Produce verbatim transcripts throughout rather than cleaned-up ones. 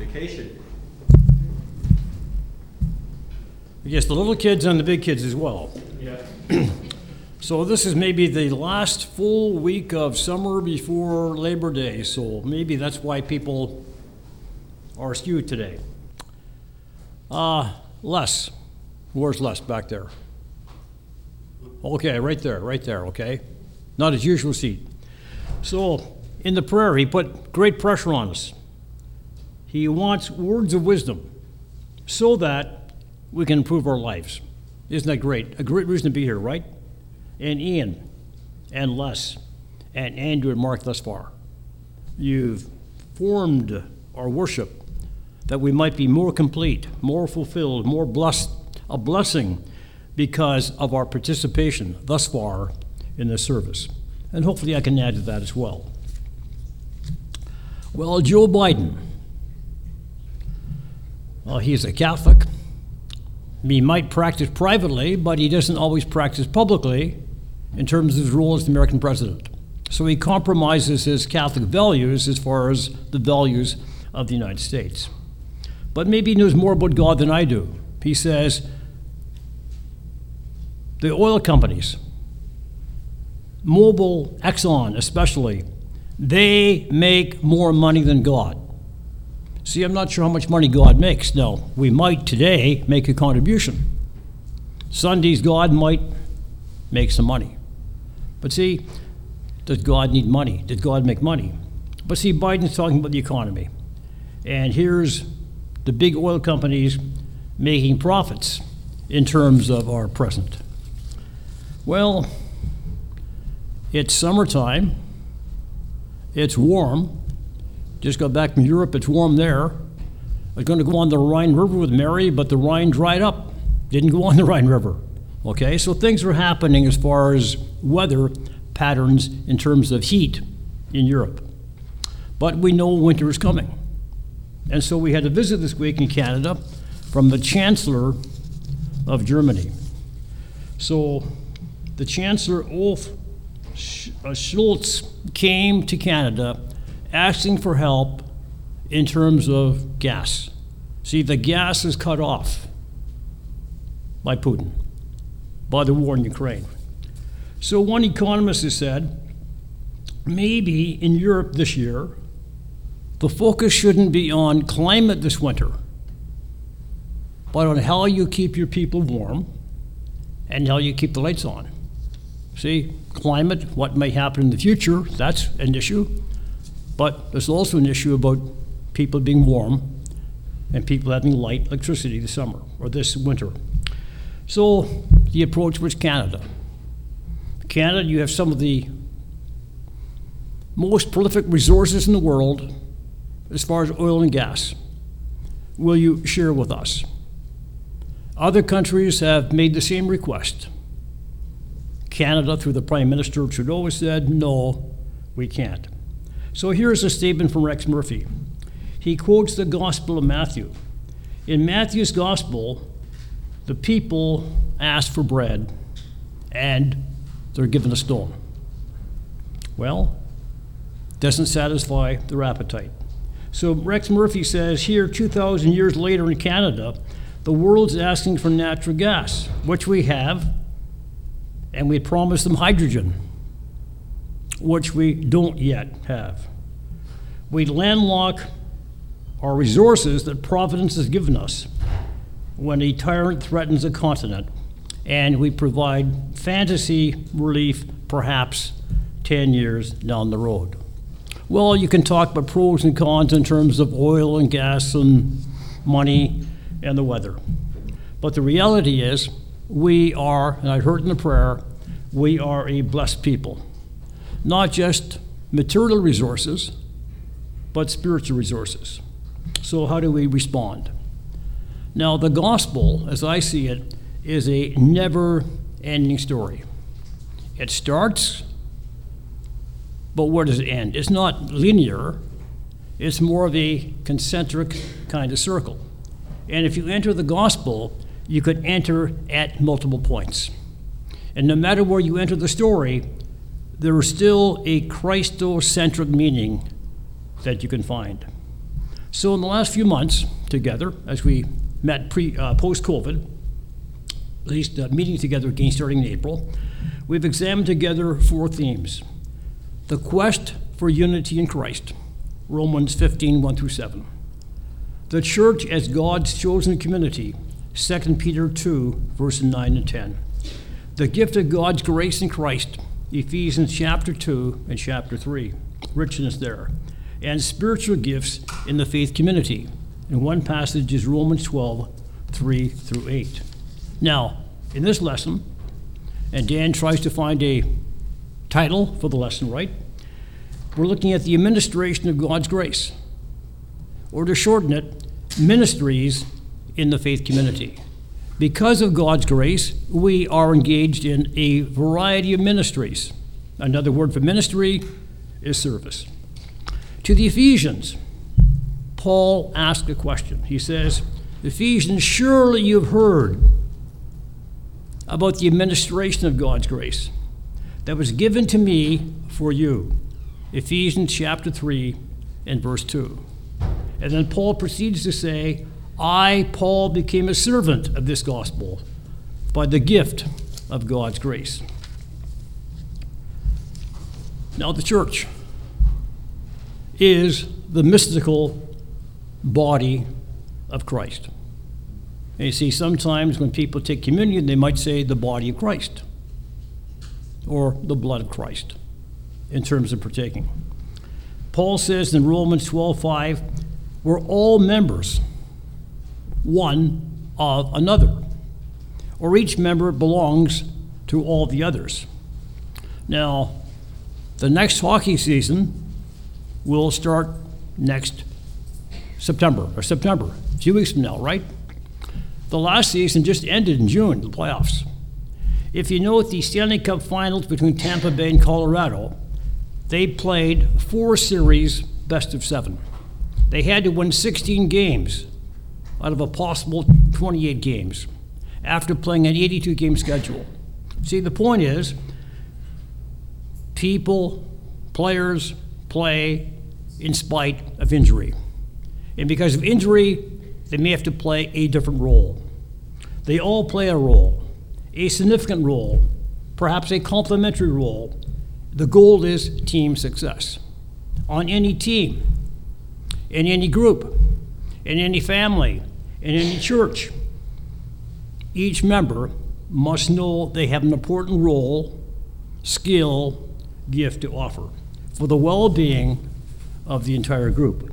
vacation. Yes, the little kids and the big kids as well. Yeah. So this is maybe the last full week of summer before Labor Day, so maybe that's why people are skewed today. Uh, Les, where's Les back there? Okay, right there, right there, okay? Not his usual seat. So in the prayer, he put great pressure on us. He wants words of wisdom so that we can improve our lives. Isn't that great? A great reason to be here, right? And Ian, and Les, and Andrew and Mark thus far. You've formed our worship that we might be more complete, more fulfilled, more blessed, a blessing because of our participation thus far in this service. And hopefully I can add to that as well. Well, Joe Biden, well, he's a Catholic. He might practice privately, but he doesn't always practice publicly in terms of his role as the American president. So he compromises his Catholic values as far as the values of the United States. But maybe he knows more about God than I do. He says, the oil companies, Mobil, Exxon especially, they make more money than God. See, I'm not sure how much money God makes. Now, we might today make a contribution. Sundays, God might make some money. But see, does God need money? Did God make money? But see, Biden's talking about the economy. And here's the big oil companies making profits in terms of our present. Well, it's summertime. It's warm. Just got back from Europe. It's warm there. I was going to go on the Rhine River with Mary, but the Rhine dried up. Didn't go on the Rhine River. Okay, so things are happening as far as weather patterns in terms of heat in Europe. But we know winter is coming. And so we had a visit this week in Canada from the Chancellor of Germany. So the Chancellor Olaf Scholz came to Canada asking for help in terms of gas. See, the gas is cut off by Putin, by the war in Ukraine. So one economist has said, maybe in Europe this year, the focus shouldn't be on climate this winter, but on how you keep your people warm and how you keep the lights on. See, climate, what may happen in the future, that's an issue, but there's also an issue about people being warm and people having light electricity this summer or this winter. So the approach was Canada. Canada, you have some of the most prolific resources in the world as far as oil and gas. Will you share with us? Other countries have made the same request. Canada, through the Prime Minister Trudeau, has said, no, we can't. So here's a statement from Rex Murphy. He quotes the Gospel of Matthew. In Matthew's Gospel, the people ask for bread, and they're given a stone. Well, doesn't satisfy their appetite. So Rex Murphy says here, two thousand years later in Canada, the world's asking for natural gas, which we have, and we promised them hydrogen, which we don't yet have. We landlock our resources that Providence has given us when a tyrant threatens a continent, and we provide fantasy relief perhaps ten years down the road. Well, you can talk about pros and cons in terms of oil and gas and money and the weather. But the reality is, we are, and I heard in the prayer, we are a blessed people. Not just material resources, but spiritual resources. So how do we respond? Now, the gospel, as I see it, is a never-ending story. It starts, but where does it end? It's not linear. It's more of a concentric kind of circle. And if you enter the gospel, you could enter at multiple points. And no matter where you enter the story, there is still a Christocentric meaning that you can find. So in the last few months together, as we met pre, uh, post-COVID, at least uh, meeting together again starting in April, we've examined together four themes. The quest for unity in Christ, Romans fifteen, one through seven. The church as God's chosen community, Second Peter two, verses nine and ten. The gift of God's grace in Christ, Ephesians chapter two and chapter three, richness there. And spiritual gifts in the faith community. And one passage is Romans twelve, three through eight. Now, in this lesson, and Dan tries to find a title for the lesson, right? We're looking at the administration of God's grace, or to shorten it, ministries in the faith community. Because of God's grace, we are engaged in a variety of ministries. Another word for ministry is service. To the Ephesians, Paul asked a question. He says, Ephesians, surely you've heard about the administration of God's grace that was given to me for you. Ephesians chapter three and verse two. And then Paul proceeds to say, I, Paul, became a servant of this gospel by the gift of God's grace. Now the church is the mystical body of Christ. And you see, sometimes when people take communion, they might say the body of Christ or the blood of Christ in terms of partaking. Paul says in Romans twelve, five, we're all members one of another, or each member belongs to all the others. Now, the next hockey season will start next September, or September, a few weeks from now, right? The last season just ended in June, the playoffs. If you note the Stanley Cup Finals between Tampa Bay and Colorado, they played four series best of seven. They had to win sixteen games out of a possible twenty-eight games after playing an eighty-two game schedule. See, the point is, people, players play in spite of injury. And because of injury, they may have to play a different role. They all play a role, a significant role, perhaps a complementary role. The goal is team success. On any team, in any group, in any family, in any church, each member must know they have an important role, skill, gift to offer for the well-being of the entire group.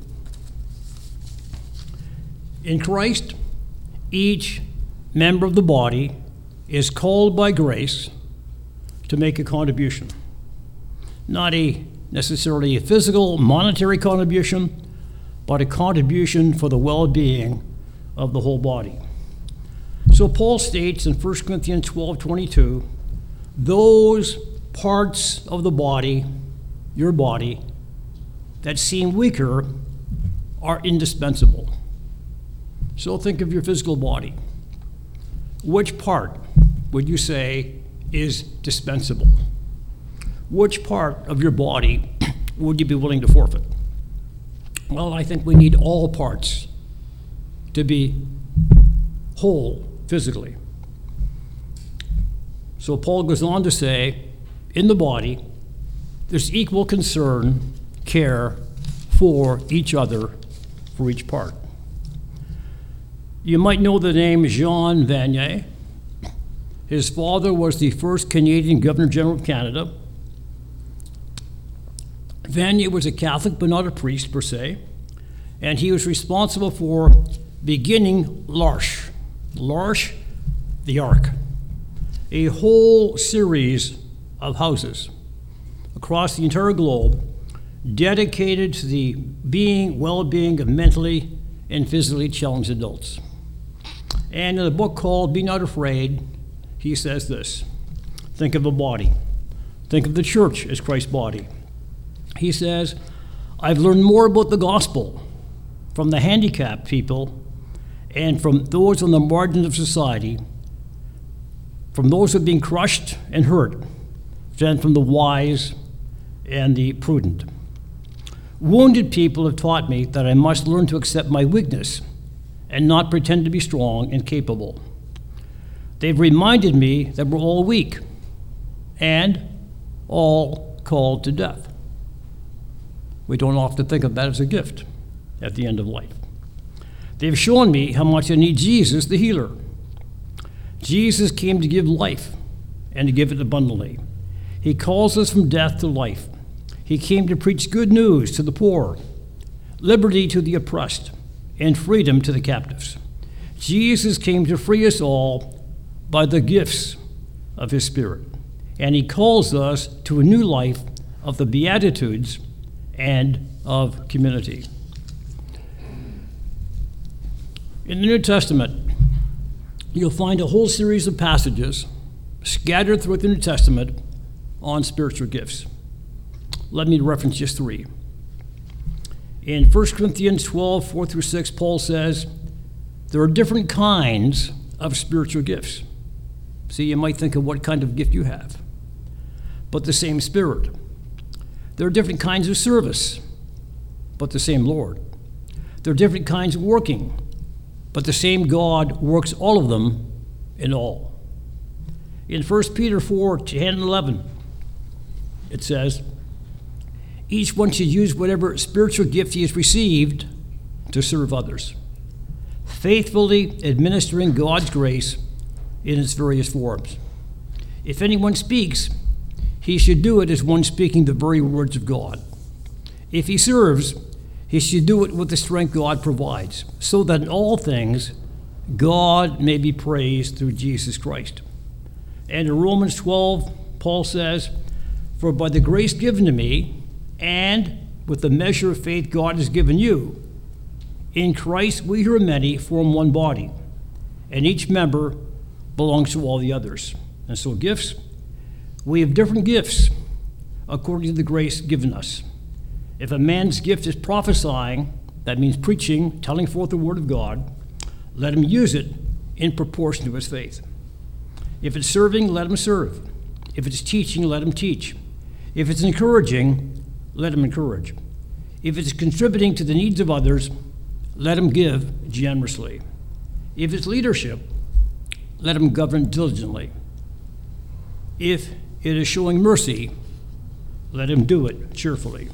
In Christ, each member of the body is called by grace to make a contribution. Not a necessarily a physical, monetary contribution, but a contribution for the well-being of the whole body. So Paul states in First Corinthians twelve twenty-two, those parts of the body, your body, that seem weaker are indispensable. So think of your physical body. Which part would you say is dispensable? Which part of your body would you be willing to forfeit? Well, I think we need all parts to be whole physically. So Paul goes on to say, in the body, there's equal concern, care for each other, for each part. You might know the name Jean Vanier. His father was the first Canadian Governor General of Canada. Vanier was a Catholic, but not a priest per se, and he was responsible for beginning L'Arche. L'Arche, the Ark, a whole series of houses across the entire globe dedicated to the being, well-being of mentally and physically challenged adults. And in a book called Be Not Afraid, he says this: think of a body. Think of the church as Christ's body. He says, I've learned more about the gospel from the handicapped people and from those on the margins of society, from those who have been crushed and hurt, than from the wise and the prudent. Wounded people have taught me that I must learn to accept my weakness and not pretend to be strong and capable. They've reminded me that we're all weak and all called to death. We don't often think of that as a gift at the end of life. They've shown me how much I need Jesus, the healer. Jesus came to give life and to give it abundantly. He calls us from death to life. He came to preach good news to the poor, liberty to the oppressed, and freedom to the captives. Jesus came to free us all by the gifts of his Spirit, and he calls us to a new life of the Beatitudes and of community. In the New Testament, you'll find a whole series of passages scattered throughout the New Testament on spiritual gifts. Let me reference just three. In First Corinthians twelve, four through six, Paul says, there are different kinds of spiritual gifts. See, you might think of what kind of gift you have, but the same Spirit. There are different kinds of service, but the same Lord. There are different kinds of working, but the same God works all of them in all. In First Peter four, ten and eleven, it says, each one should use whatever spiritual gift he has received to serve others, faithfully administering God's grace in its various forms. If anyone speaks, he should do it as one speaking the very words of God. If he serves, he should do it with the strength God provides, so that in all things God may be praised through Jesus Christ. And in Romans twelve, Paul says, for by the grace given to me, and with the measure of faith God has given you, in Christ we who are many form one body, and each member belongs to all the others. And so gifts, we have different gifts according to the grace given us. If a man's gift is prophesying, that means preaching, telling forth the word of God, let him use it in proportion to his faith. If it's serving, let him serve. If it's teaching, let him teach. If it's encouraging, let him encourage. If it's contributing to the needs of others, let him give generously. If it's leadership, let him govern diligently. If it is showing mercy, let him do it cheerfully.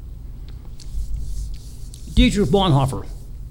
Dietrich Bonhoeffer,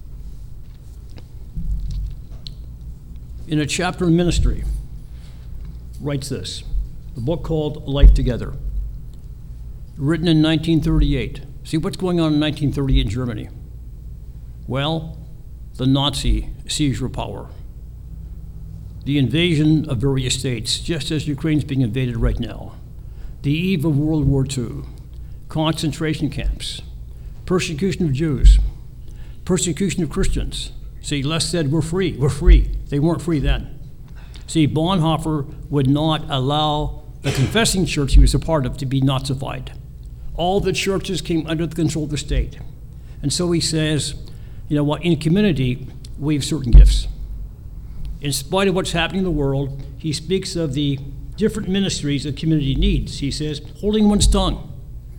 in a chapter on ministry, writes this, a book called Life Together, written in nineteen thirty-eight. See, what's going on in nineteen thirty-eight in Germany? Well, the Nazi seizure of power, the invasion of various states, just as Ukraine's being invaded right now, the eve of World War Two, concentration camps, persecution of Jews, persecution of Christians. See, Les said, we're free, we're free. They weren't free then. See, Bonhoeffer would not allow the confessing church he was a part of to be Nazified. All the churches came under the control of the state. And so he says, you know what, in community, we have certain gifts. In spite of what's happening in the world, he speaks of the different ministries that community needs. He says, holding one's tongue,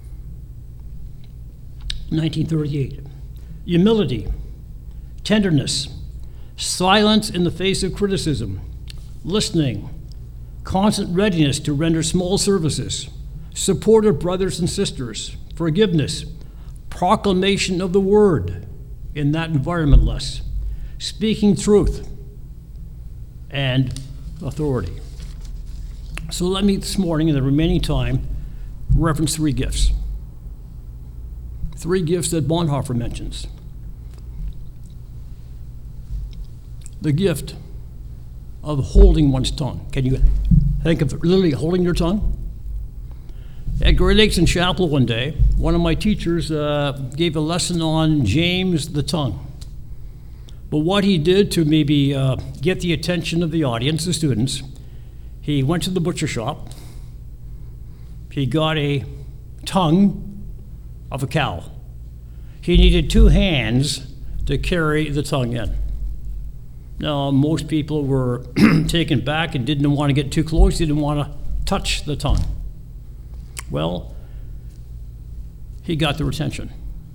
nineteen thirty-eight. Humility, tenderness, silence in the face of criticism, listening, constant readiness to render small services, support of brothers and sisters, forgiveness, proclamation of the word in that environment less, speaking truth, and authority. So let me this morning, in the remaining time, reference three gifts. Three gifts that Bonhoeffer mentions. The gift of holding one's tongue. Can you think of literally holding your tongue? At Great Lakes in Chapel one day, one of my teachers uh, gave a lesson on James the tongue. But what he did to maybe uh, get the attention of the audience, the students, he went to the butcher shop. He got a tongue of a cow. He needed two hands to carry the tongue in. Now, most people were taken back and didn't want to get too close, didn't want to touch the tongue. Well, he got their attention.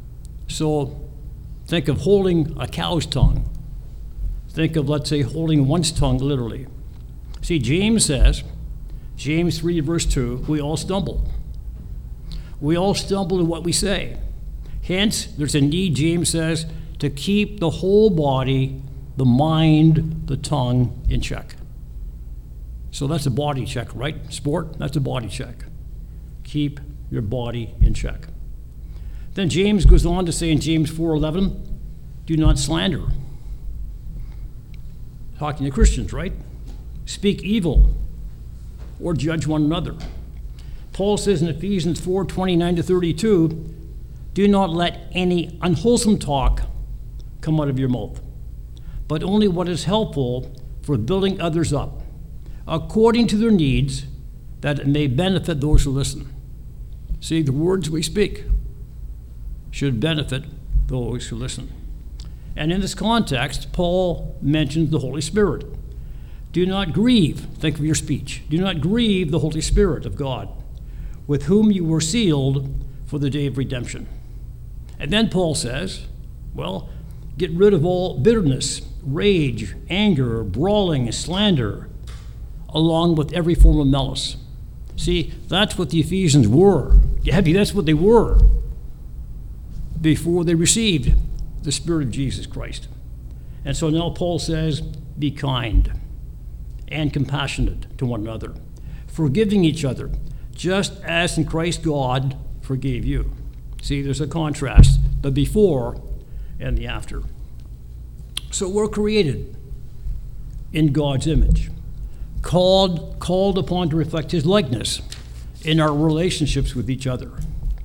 So think of holding a cow's tongue. Think of, let's say, holding one's tongue literally. See, James says, James three, verse two, we all stumble. We all stumble in what we say. Hence, there's a need, James says, to keep the whole body, the mind, the tongue in check. So that's a body check, right? Sport, that's a body check. Keep your body in check. Then James goes on to say in James four eleven, do not slander. Talking to Christians, right? Speak evil or judge one another. Paul says in Ephesians four twenty-nine to thirty-two, do not let any unwholesome talk come out of your mouth, but only what is helpful for building others up, according to their needs, that it may benefit those who listen. See, the words we speak should benefit those who listen. And in this context, Paul mentions the Holy Spirit. Do not grieve, think of your speech, do not grieve the Holy Spirit of God, with whom you were sealed for the day of redemption. And then Paul says, well, get rid of all bitterness, rage, anger, brawling, slander, along with every form of malice. See, that's what the Ephesians were. Yeah, that's what they were before they received the Spirit of Jesus Christ. And so now Paul says, be kind and compassionate to one another, forgiving each other, just as in Christ God forgave you. See, there's a contrast, the before and the after. So we're created in God's image, called, called upon to reflect his likeness in our relationships with each other.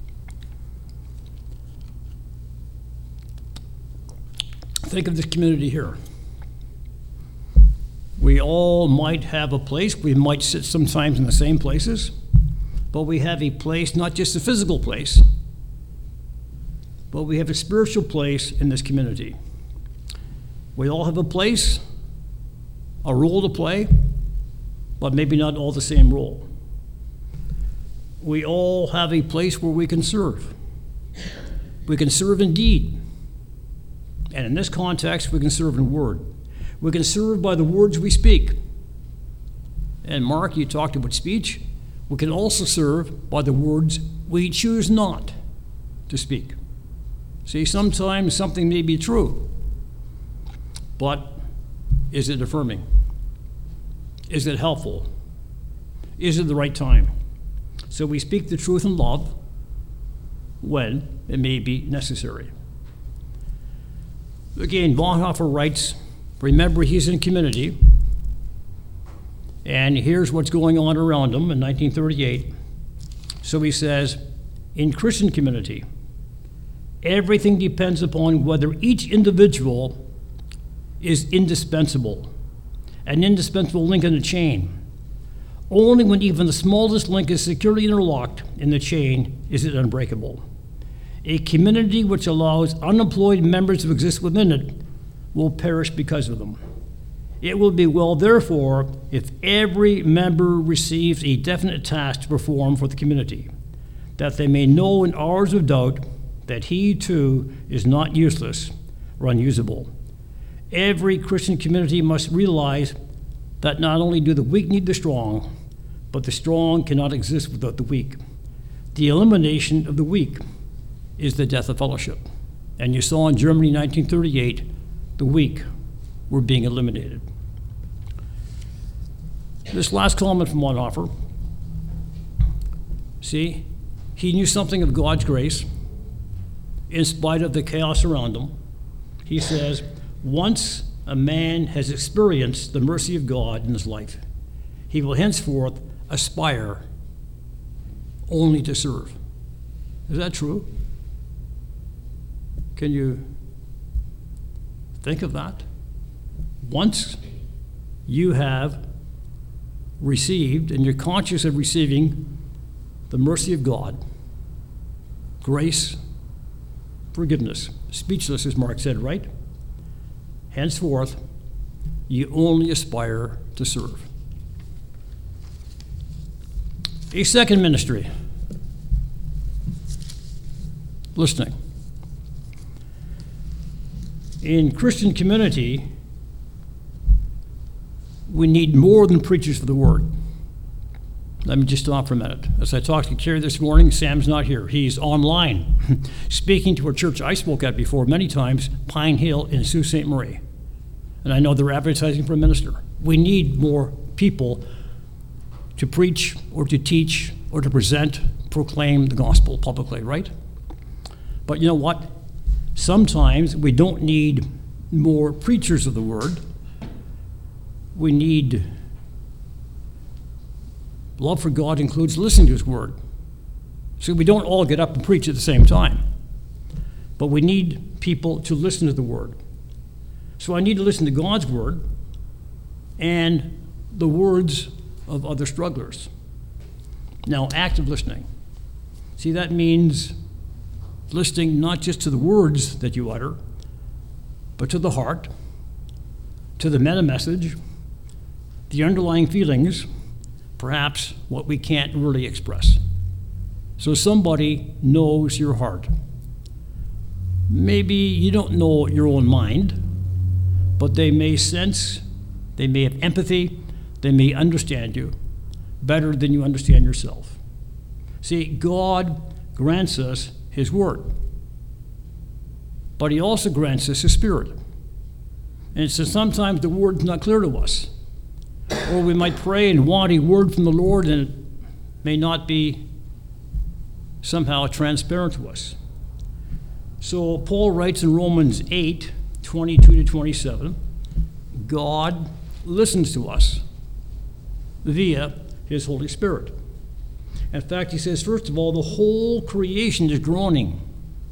Think of this community here. We all might have a place, we might sit sometimes in the same places, but we have a place, not just a physical place, but we have a spiritual place in this community. We all have a place, a role to play, but maybe not all the same role. We all have a place where we can serve. We can serve in deed. And in this context, we can serve in word. We can serve by the words we speak. And Mark, you talked about speech. We can also serve by the words we choose not to speak. See, sometimes something may be true, but is it affirming? Is it helpful? Is it the right time? So we speak the truth in love when it may be necessary. Again, Bonhoeffer writes, remember he's in community, and here's what's going on around him in nineteen thirty-eight. So he says, in Christian community, everything depends upon whether each individual is indispensable, an indispensable link in the chain. Only when even the smallest link is securely interlocked in the chain is it unbreakable. A community which allows unemployed members to exist within it will perish because of them. It will be well, therefore, if every member receives a definite task to perform for the community, that they may know in hours of doubt that he too is not useless or unusable. Every Christian community must realize that not only do the weak need the strong, but the strong cannot exist without the weak. The elimination of the weak is the death of fellowship. And you saw in Germany nineteen thirty-eight, the weak were being eliminated. This last comment from Bonhoeffer, see, he knew something of God's grace in spite of the chaos around him. He says, once a man has experienced the mercy of God in his life, he will henceforth aspire only to serve. Is that true? Can you think of that? Once you have received and you're conscious of receiving the mercy of God, grace, forgiveness, speechless, as Mark said, right? Henceforth, you only aspire to serve. A second ministry, listening. In Christian community, we need more than preachers of the word. Let me just stop for a minute. As I talked to Kerry this morning, Sam's not here. He's online, speaking to a church I spoke at before many times, Pine Hill in Sault Ste. Marie. And I know they're advertising for a minister. We need more people to preach or to teach or to present, proclaim the gospel publicly, right? But you know what? Sometimes we don't need more preachers of the word. We need love for God includes listening to his word. So we don't all get up and preach at the same time. But we need people to listen to the word. So I need to listen to God's word and the words of other strugglers. Now, active listening. See, that means listening not just to the words that you utter, but to the heart, to the meta message, the underlying feelings, perhaps what we can't really express. So somebody knows your heart. Maybe you don't know your own mind, but they may sense, they may have empathy, they may understand you better than you understand yourself. See, God grants us his word, but he also grants us his spirit. And so sometimes the word's not clear to us. Or we might pray and want a word from the Lord, and it may not be somehow transparent to us. So Paul writes in Romans eight, twenty-two to twenty-seven, God listens to us via his Holy Spirit. In fact, he says, first of all, the whole creation is groaning,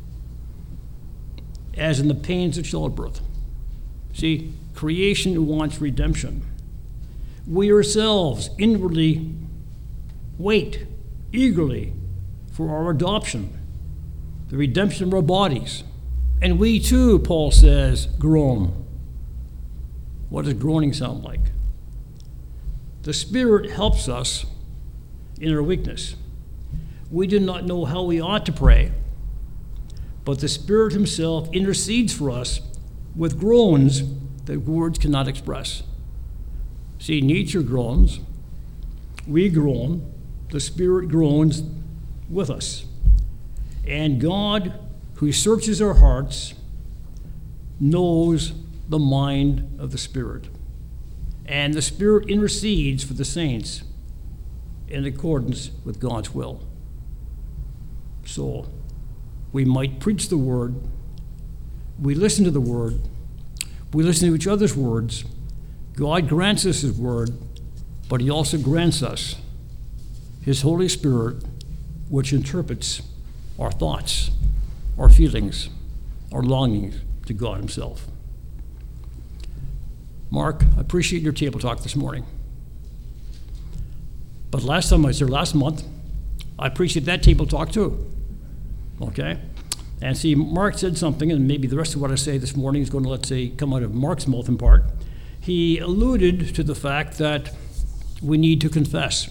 as in the pains of childbirth. See, creation wants redemption. We ourselves inwardly wait eagerly for our adoption, the redemption of our bodies. And we too, Paul says, groan. What does groaning sound like? The Spirit helps us in our weakness. We do not know how we ought to pray, but the Spirit himself intercedes for us with groans that words cannot express. See, nature groans, we groan, the Spirit groans with us. And God, who searches our hearts, knows the mind of the Spirit. And the Spirit intercedes for the saints in accordance with God's will. So, we might preach the word, we listen to the word, we listen to each other's words. God grants us his word, but he also grants us his Holy Spirit, which interprets our thoughts, our feelings, our longings to God himself. Mark, I appreciate your table talk this morning. But last time I was there, last month, I appreciate that table talk too. Okay? And see, Mark said something, and maybe the rest of what I say this morning is going to, let's say, come out of Mark's mouth in part. He alluded to the fact that we need to confess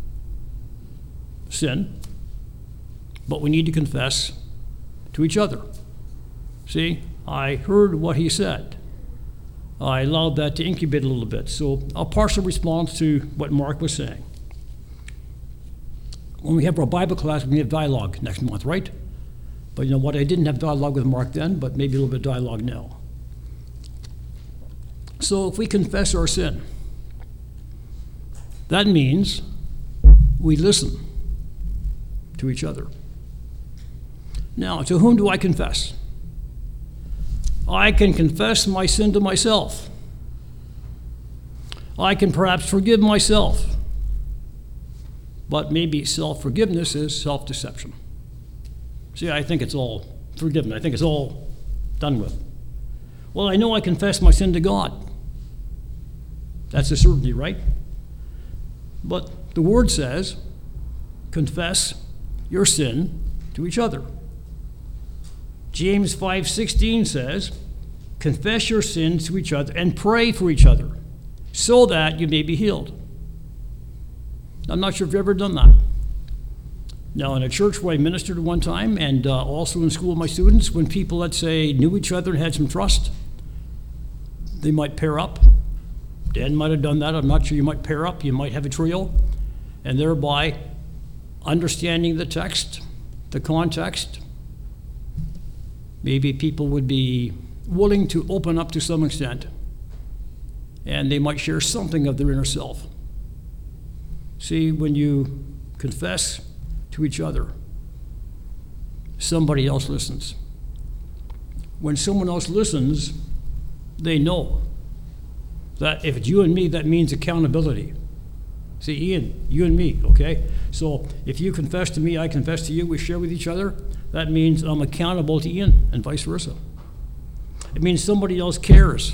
sin, but we need to confess to each other. See, I heard what he said. I allowed that to incubate a little bit. So a partial response to what Mark was saying. When we have our Bible class, we have dialogue next month, right? But you know what? I didn't have dialogue with Mark then, but maybe a little bit of dialogue now. So if we confess our sin, that means we listen to each other. Now, to whom do I confess? I can confess my sin to myself. I can perhaps forgive myself. But maybe self-forgiveness is self-deception. See, I think it's all forgiven. I think it's all done with. Well, I know I confess my sin to God. That's a certainty, right? But the word says, confess your sin to each other. James five sixteen says, confess your sins to each other and pray for each other so that you may be healed. I'm not sure if you've ever done that. Now, in a church where I ministered one time, and uh, also in school with my students, when people, let's say, knew each other and had some trust, They might pair up. Dan might have done that. I'm not sure. You might pair up. You might have a trio, and thereby understanding the text, the context. Maybe people would be willing to open up to some extent, and they might share something of their inner self. See, when you confess to each other, somebody else listens. When someone else listens, they know that if it's you and me, that means accountability. See, Ian, you and me, okay? So if you confess to me, I confess to you, we share with each other, that means I'm accountable to Ian and vice versa. It means somebody else cares.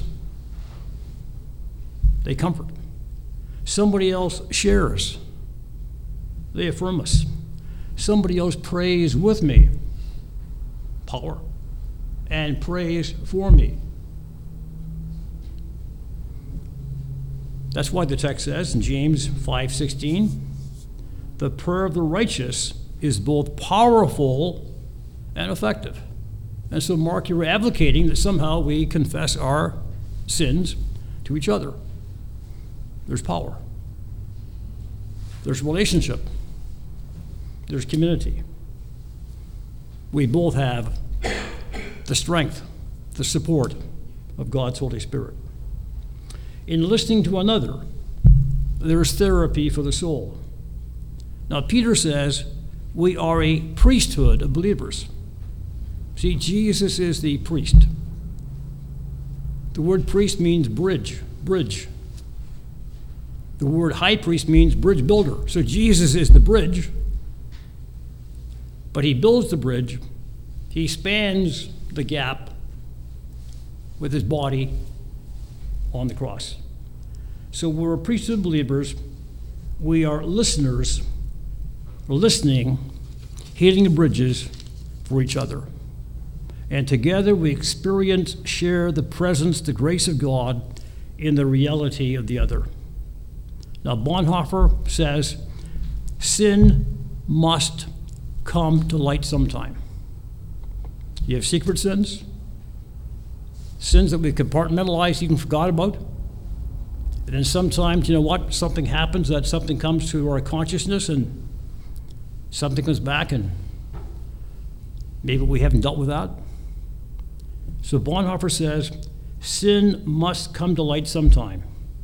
They comfort. Somebody else shares. They affirm us. Somebody else prays with me. Power. And prays for me. That's why the text says in James five sixteen, the prayer of the righteous is both powerful and effective. And so, Mark, you're advocating that somehow we confess our sins to each other. There's power. There's relationship. There's community. We both have the strength, the support of God's Holy Spirit. In listening to another, there's therapy for the soul. Now, Peter says we are a priesthood of believers. See, Jesus is the priest. The word priest means bridge, bridge. The word high priest means bridge builder. So Jesus is the bridge, but he builds the bridge. He spans the gap with his body on the cross. So we're a priesthood of believers. We are listeners. We're listening, healing the bridges for each other. And together we experience, share the presence, the grace of God in the reality of the other. Now, Bonhoeffer says, sin must come to light sometime. You have secret sins, sins that we compartmentalized, even forgot about. And then sometimes, you know what, something happens, that something comes to our consciousness and something comes back and maybe we haven't dealt with that. So Bonhoeffer says, sin must come to light sometime.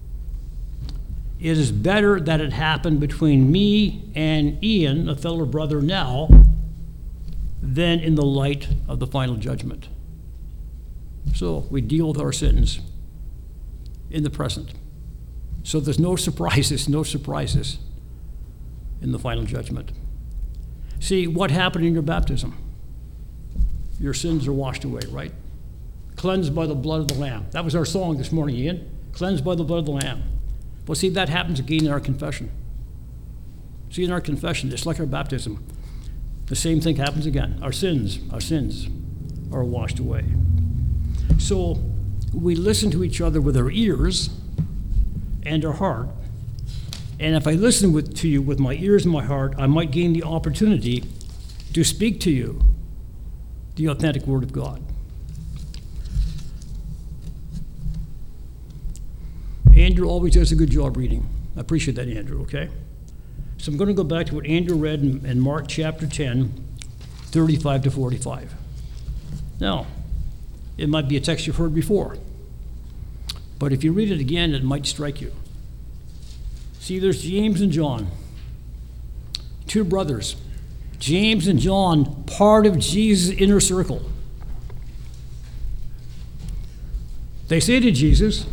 It is better that it happened between me and Ian, a fellow brother now, than in the light of the final judgment. So we deal with our sins in the present. So there's no surprises, no surprises in the final judgment. See, what happened in your baptism? Your sins are washed away, right? Cleansed by the blood of the Lamb. That was our song this morning, Ian. Cleansed by the blood of the Lamb. Well, see, that happens again in our confession. See, in our confession, just like our baptism, the same thing happens again. Our sins, our sins are washed away. So we listen to each other with our ears and our heart. And if I listen with, to you with my ears and my heart, I might gain the opportunity to speak to you the authentic Word of God. Andrew always does a good job reading. I appreciate that, Andrew, okay? So I'm going to go back to what Andrew read in, in Mark chapter ten, thirty-five to forty-five. Now, it might be a text you've heard before, but if you read it again, it might strike you. See, there's James and John, two brothers. James and John, part of Jesus' inner circle. They say to Jesus,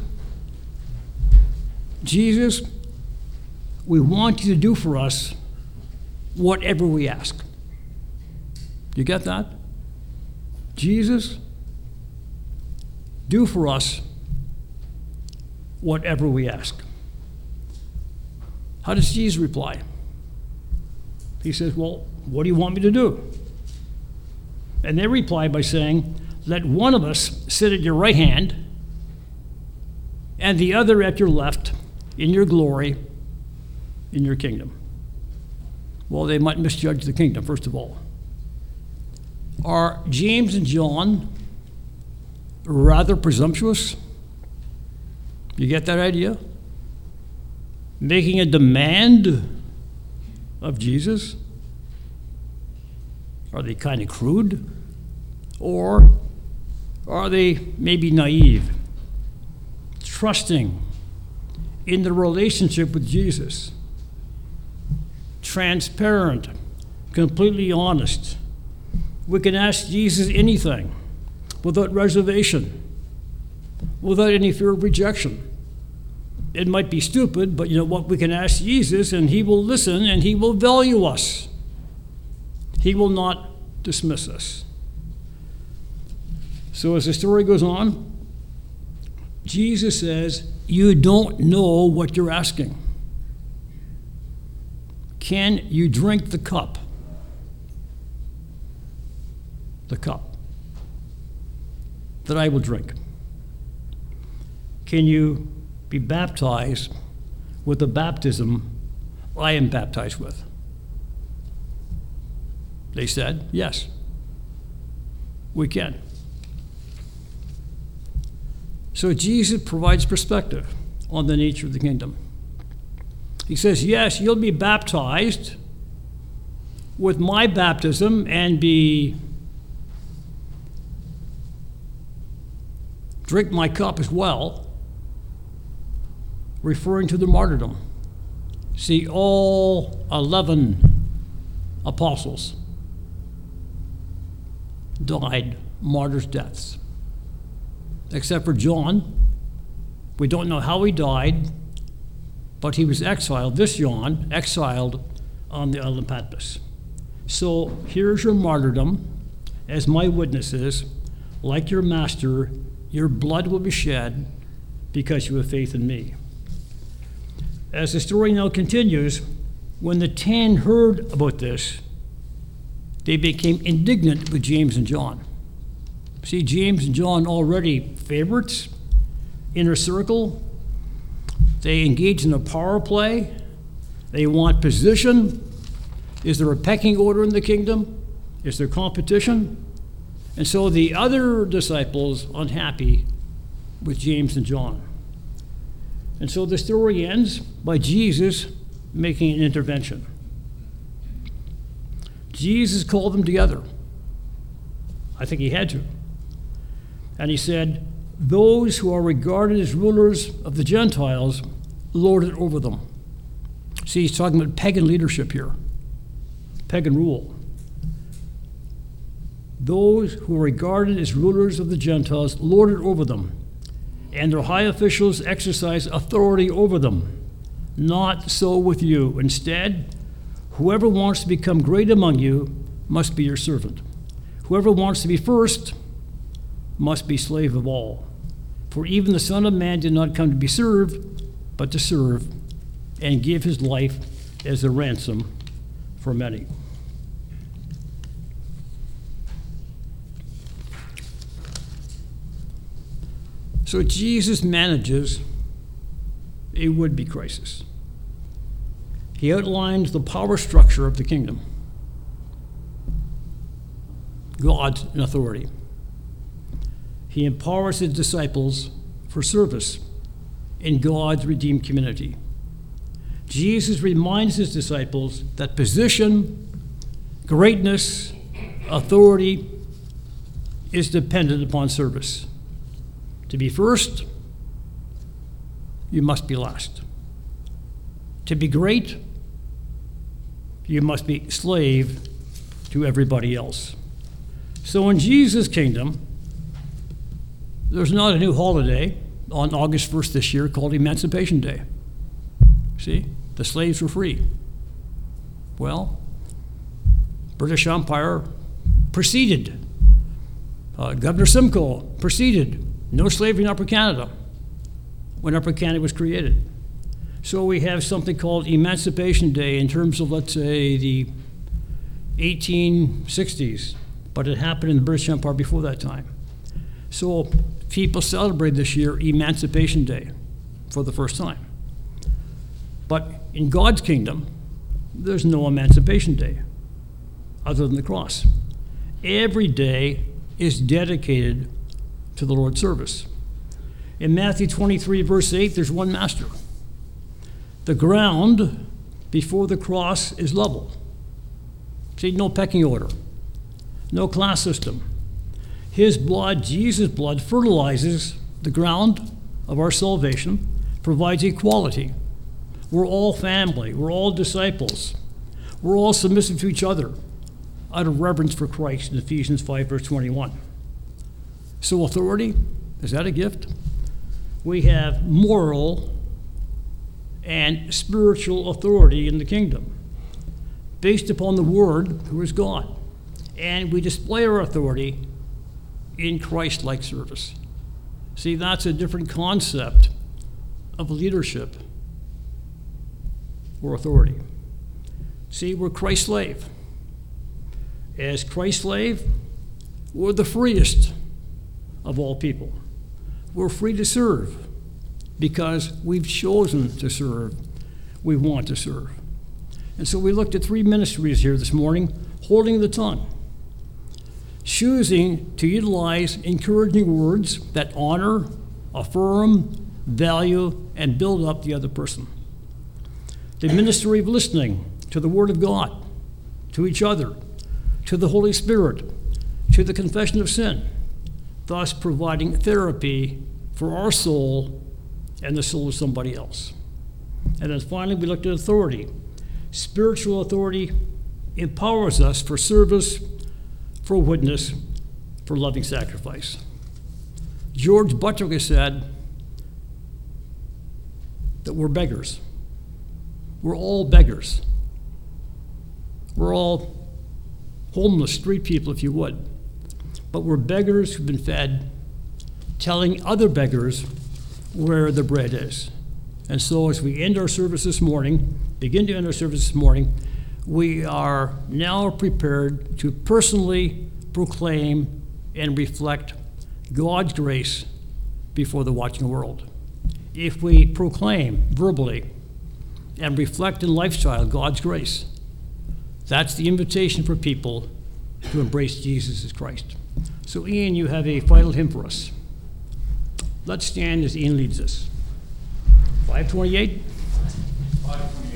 Jesus, we want you to do for us whatever we ask. You get that? Jesus, do for us whatever we ask. How does Jesus reply? He says, well, what do you want me to do? And they reply by saying, let one of us sit at your right hand and the other at your left in your glory, in your kingdom. Well, they might misjudge the kingdom, first of all. Are James and John rather presumptuous? You get that idea? Making a demand of Jesus? Are they kind of crude? Or are they maybe naive, trusting in the relationship with Jesus, transparent, completely honest? We can ask Jesus anything without reservation, without any fear of rejection. It might be stupid, but you know what? We can ask Jesus, and he will listen, and he will value us. He will not dismiss us. So as the story goes on, Jesus says, you don't know what you're asking. Can you drink the cup? The cup that I will drink. Can you be baptized with the baptism I am baptized with? They said, yes, we can. So Jesus provides perspective on the nature of the kingdom. He says, yes, you'll be baptized with my baptism and be drink my cup as well, referring to the martyrdom. See, all eleven apostles died martyrs' deaths, except for John. We don't know how he died, but he was exiled, this John, exiled on the island of Patmos. So here's your martyrdom as my witnesses. Like your master, your blood will be shed because you have faith in me. As the story now continues, when the ten heard about this, they became indignant with James and John. See, James and John already favorites, inner circle. They engage in a power play. They want position. Is there a pecking order in the kingdom? Is there competition? And so the other disciples unhappy with James and John. And so the story ends by Jesus making an intervention. Jesus called them together. I think he had to. And he said, those who are regarded as rulers of the Gentiles lord it over them. See, he's talking about pagan leadership here, pagan rule. Those who are regarded as rulers of the Gentiles lord it over them, and their high officials exercise authority over them. Not so with you. Instead, whoever wants to become great among you must be your servant. Whoever wants to be first must be slave of all. For even the Son of Man did not come to be served, but to serve and give his life as a ransom for many. So Jesus manages a would-be crisis. He outlines the power structure of the kingdom, God and authority. He empowers his disciples for service in God's redeemed community. Jesus reminds his disciples that position, greatness, authority is dependent upon service. To be first, you must be last. To be great, you must be slave to everybody else. So in Jesus' kingdom, there's not a new holiday on August first this year called Emancipation Day. See, the slaves were free. Well, British Empire proceeded. Uh, Governor Simcoe proceeded. No slavery in Upper Canada when Upper Canada was created. So we have something called Emancipation Day in terms of, let's say, the eighteen sixties, but it happened in the British Empire before that time. So people celebrate this year Emancipation Day for the first time. But in God's kingdom, there's no Emancipation Day other than the cross. Every day is dedicated to the Lord's service. In Matthew twenty-three, verse eight, there's one master. The ground before the cross is level. See, no pecking order, no class system. His blood, Jesus' blood, fertilizes the ground of our salvation, provides equality. We're all family. We're all disciples. We're all submissive to each other out of reverence for Christ in Ephesians five, verse twenty-one. So authority, is that a gift? We have moral and spiritual authority in the kingdom based upon the Word, who is God. And we display our authority in Christ-like service. See, that's a different concept of leadership or authority. See, we're Christ's slave. As Christ's slave, we're the freest of all people. We're free to serve because we've chosen to serve. We want to serve. And so we looked at three ministries here this morning: holding the tongue, choosing to utilize encouraging words that honor, affirm, value, and build up the other person. The ministry of listening to the Word of God, to each other, to the Holy Spirit, to the confession of sin, thus providing therapy for our soul and the soul of somebody else. And then finally, we looked at authority. Spiritual authority empowers us for service, for witness, for loving sacrifice. George Buttrick said that we're beggars. We're all beggars. We're all homeless, street people, if you would. But we're beggars who've been fed, telling other beggars where the bread is. And so as we end our service this morning, begin to end our service this morning, we are now prepared to personally proclaim and reflect God's grace before the watching world. If we proclaim verbally and reflect in lifestyle God's grace, that's the invitation for people to embrace Jesus as Christ. So Ian, you have a final hymn for us. Let's stand as Ian leads us. five twenty-eight. five twenty-eight.